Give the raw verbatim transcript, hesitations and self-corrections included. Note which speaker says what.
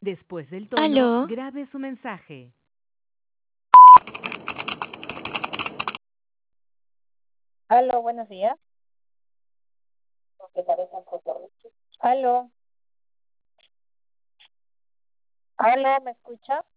Speaker 1: Después del tono,
Speaker 2: Aló,
Speaker 1: grabe su mensaje.
Speaker 3: Aló, buenos días. Aló, aló, ¿me escucha?